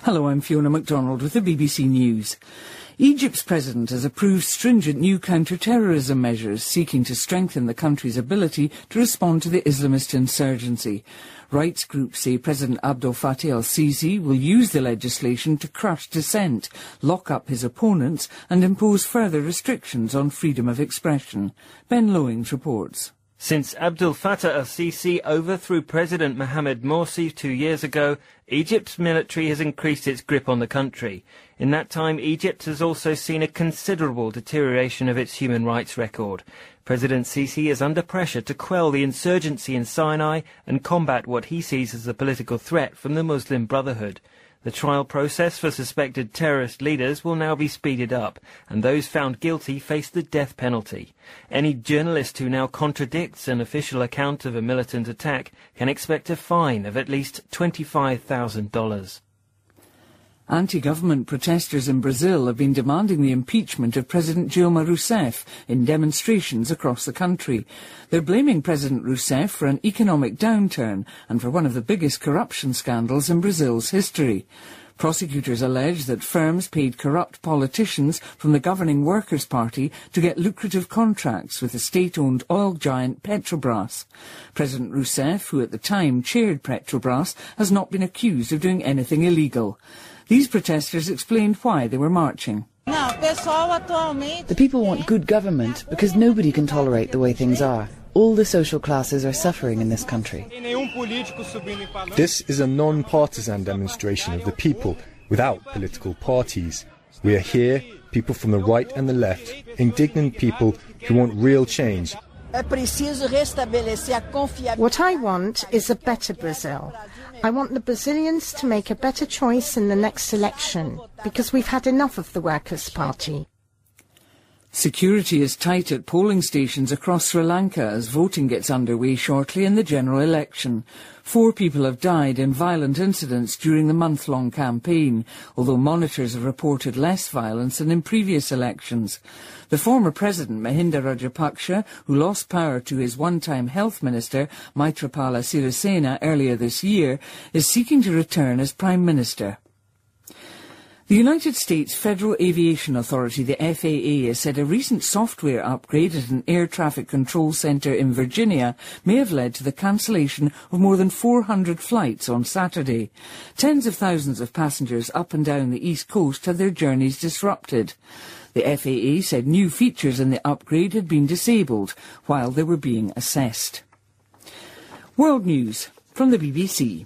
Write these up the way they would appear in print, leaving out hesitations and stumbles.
Hello, I'm Fiona MacDonald with the BBC News. Egypt's president has approved stringent new counter-terrorism measures seeking to strengthen the country's ability to respond to the Islamist insurgency. Rights groups say President Abdel Fattah el-Sisi will use the legislation to crush dissent, lock up his opponents and impose further restrictions on freedom of expression. Ben Lowings reports. Since Abdel Fattah el-Sisi overthrew President Mohamed Morsi 2 years ago, Egypt's military has increased its grip on the country. In that time, Egypt has also seen a considerable deterioration of its human rights record. President Sisi is under pressure to quell the insurgency in Sinai and combat what he sees as a political threat from the Muslim Brotherhood. The trial process for suspected terrorist leaders will now be speeded up, and those found guilty face the death penalty. Any journalist who now contradicts an official account of a militant attack can expect a fine of at least $25,000. Anti-government protesters in Brazil have been demanding the impeachment of President Dilma Rousseff in demonstrations across the country. They're blaming President Rousseff for an economic downturn and for one of the biggest corruption scandals in Brazil's history. Prosecutors allege that firms paid corrupt politicians from the governing Workers' Party to get lucrative contracts with the state-owned oil giant Petrobras. President Rousseff, who at the time chaired Petrobras, has not been accused of doing anything illegal. These protesters explained why they were marching. The people want good government because nobody can tolerate the way things are. All the social classes are suffering in this country. This is a non-partisan demonstration of the people, without political parties. We are here, people from the right and the left, indignant people who want real change. What I want is a better Brazil. I want the Brazilians to make a better choice in the next election, because we've had enough of the Workers' Party. Security is tight at polling stations across Sri Lanka as voting gets underway shortly in the general election. 4 people have died in violent incidents during the month-long campaign, although monitors have reported less violence than in previous elections. The former president, Mahinda Rajapaksa, who lost power to his one-time health minister, Maithripala Sirisena, earlier this year, is seeking to return as Prime Minister. The United States Federal Aviation Authority, the FAA, has said a recent software upgrade at an air traffic control centre in Virginia may have led to the cancellation of more than 400 flights on Saturday. Tens of thousands of passengers up and down the East Coast had their journeys disrupted. The FAA said new features in the upgrade had been disabled while they were being assessed. World News from the BBC.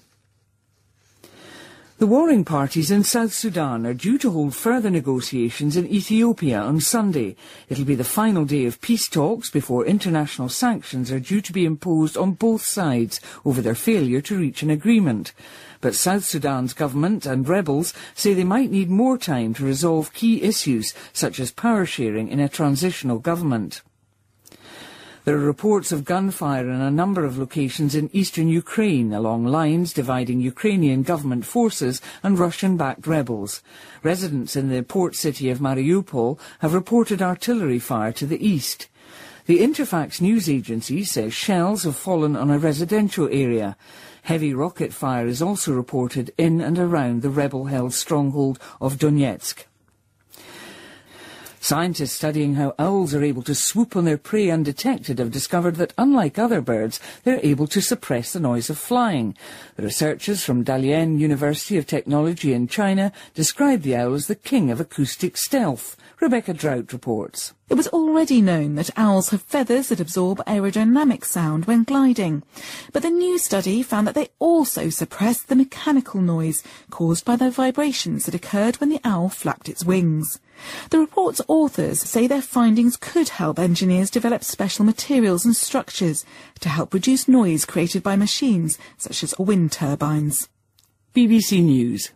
The warring parties in South Sudan are due to hold further negotiations in Ethiopia on Sunday. It'll be the final day of peace talks before international sanctions are due to be imposed on both sides over their failure to reach an agreement. But South Sudan's government and rebels say they might need more time to resolve key issues such as power sharing in a transitional government. There are reports of gunfire in a number of locations in eastern Ukraine along lines dividing Ukrainian government forces and Russian-backed rebels. Residents in the port city of Mariupol have reported artillery fire to the east. The Interfax news agency says shells have fallen on a residential area. Heavy rocket fire is also reported in and around the rebel-held stronghold of Donetsk. Scientists studying how owls are able to swoop on their prey undetected have discovered that, unlike other birds, they're able to suppress the noise of flying. The researchers from Dalian University of Technology in China describe the owl as the king of acoustic stealth. Rebecca Drought reports. It was already known that owls have feathers that absorb aerodynamic sound when gliding. But the new study found that they also suppress the mechanical noise caused by the vibrations that occurred when the owl flapped its wings. The report's authors say their findings could help engineers develop special materials and structures to help reduce noise created by machines such as wind turbines. BBC News.